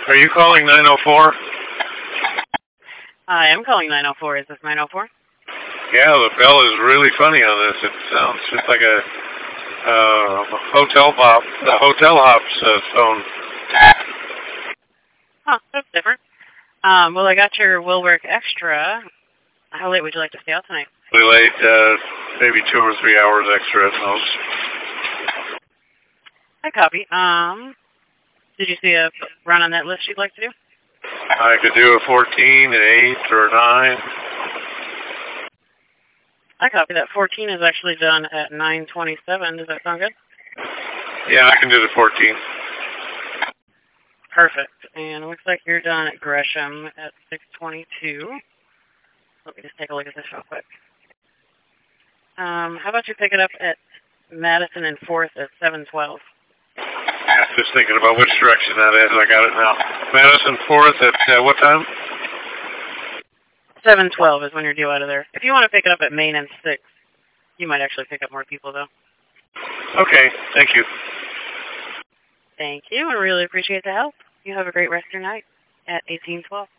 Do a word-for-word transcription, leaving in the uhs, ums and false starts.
Are you calling nine oh four? I am calling nine oh four. Is this nine oh four? Yeah, the bell is really funny on this. It sounds just like a uh, hotel hop, the hotel hops uh, phone. Huh, that's different. Um, well, I got your Will Work Extra. How late would you like to stay out tonight? Really late, uh, maybe two or three hours extra at most. I copy. Um, did you see a run on that list you'd like to do? I could do a fourteen, an eight, or a nine. I copy. That fourteen is actually done at nine twenty-seven. Does that sound good? Yeah, I can do the fourteen. Perfect. And it looks like you're done at Gresham at six twenty-two. Let me just take a look at this real quick. Um, how about you pick it up at Madison and fourth at seven twelve? Yeah, just thinking about which direction that is. I got it now. Madison fourth at uh, what time? seven twelve is when you're due out of there. If you want to pick it up at Main and six, you might actually pick up more people, though. Okay, thank you. Thank you. I really appreciate the help. You have a great rest of your night at eighteen twelve.